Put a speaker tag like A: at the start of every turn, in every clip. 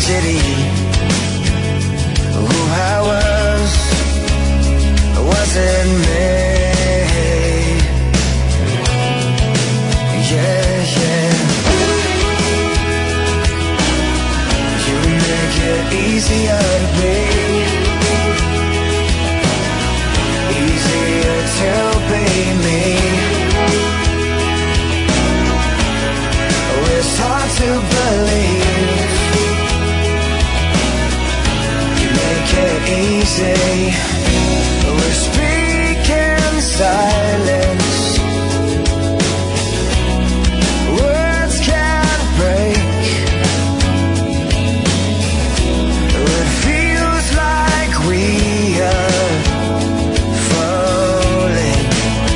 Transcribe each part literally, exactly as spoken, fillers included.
A: city. Who I was wasn't me. Yeah, yeah. You make it easier to be, easier to be me. Oh, it's hard to believe you make it easy. We speak in silence. Words can't break. It feels like we are falling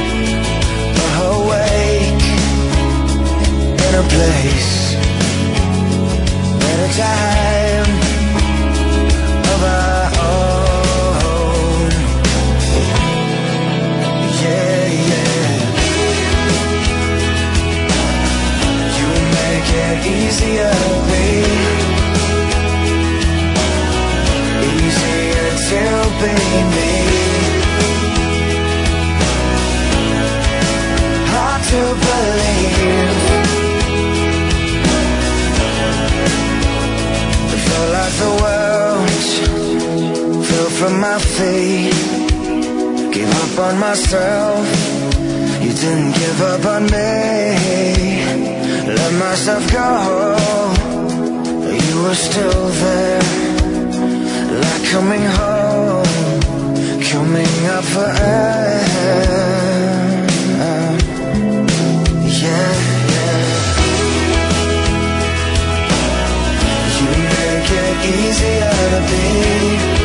A: awake in a place, in a time of our own. Yeah, yeah. You make it easier to be, easier to be me. Hard to believe. It felt like the world fell from my feet. Gave up on myself. You didn't give up on me. Let myself go. You were still there, like coming home, coming up for air. Yeah, yeah. You make it easier to be,